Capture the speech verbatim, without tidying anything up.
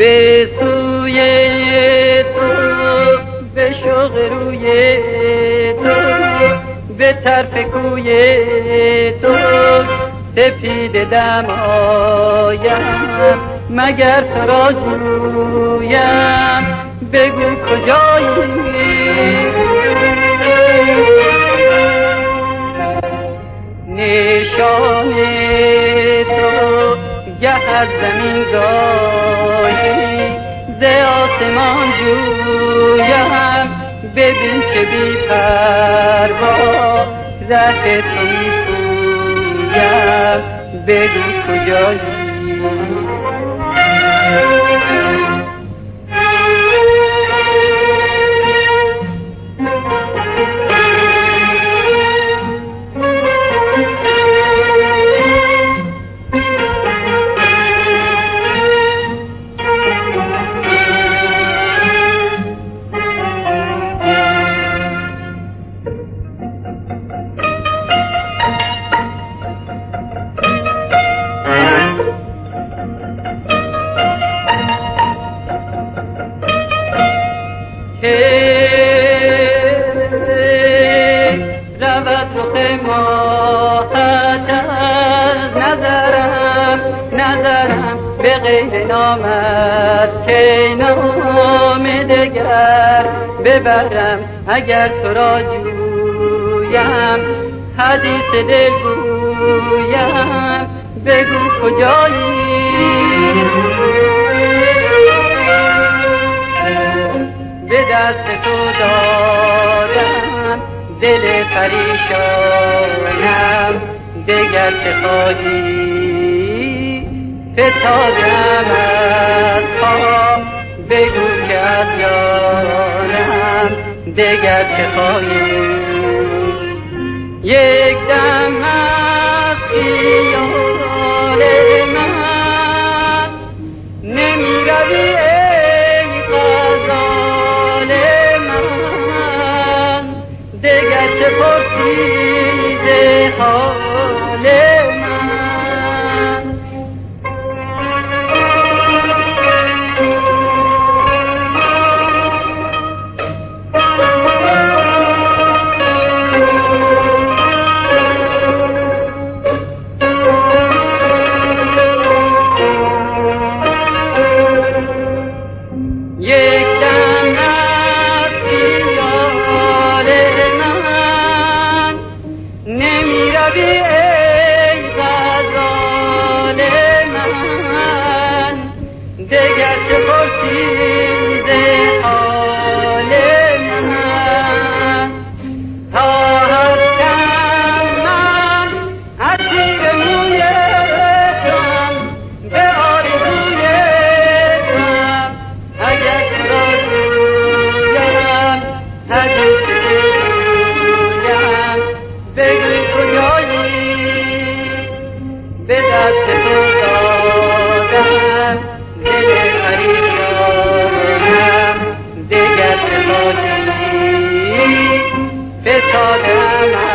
به سوی تو، به شوق روی تو، به طرف کوی تو سپید دم آیم، مگر تو را جویم، بگو کجایی؟ نشان تو گه از زمین گاهی ز آسمان جویم، ببین چه بی پروا ره تو می پویم، بگو کجایی؟ رود رخ ماهت از نظرم، نظرم به غیر نامت که نام دگر ببرم، اگر تو را جویم حدیث دل گویم، بگو کجایی؟ به دست تو دادم دل پریشانم، دگر چه خواهی؟ فتادم از پا، بگو که از جانم دگر چه خواهی؟ یک دم از خیال من نمی روی دگر چه پرسیز حال من؟ یک دم از خیال نمی روی ای غزال من، دگر چه پرسیز حال من؟ تا هستم من اسیر موی غم، به آرزوی غم، اگر تو را جویم حدیث بگو کجایی؟ به دست تو دادم دل پریشانم، دگر چه خواهی؟ فتادم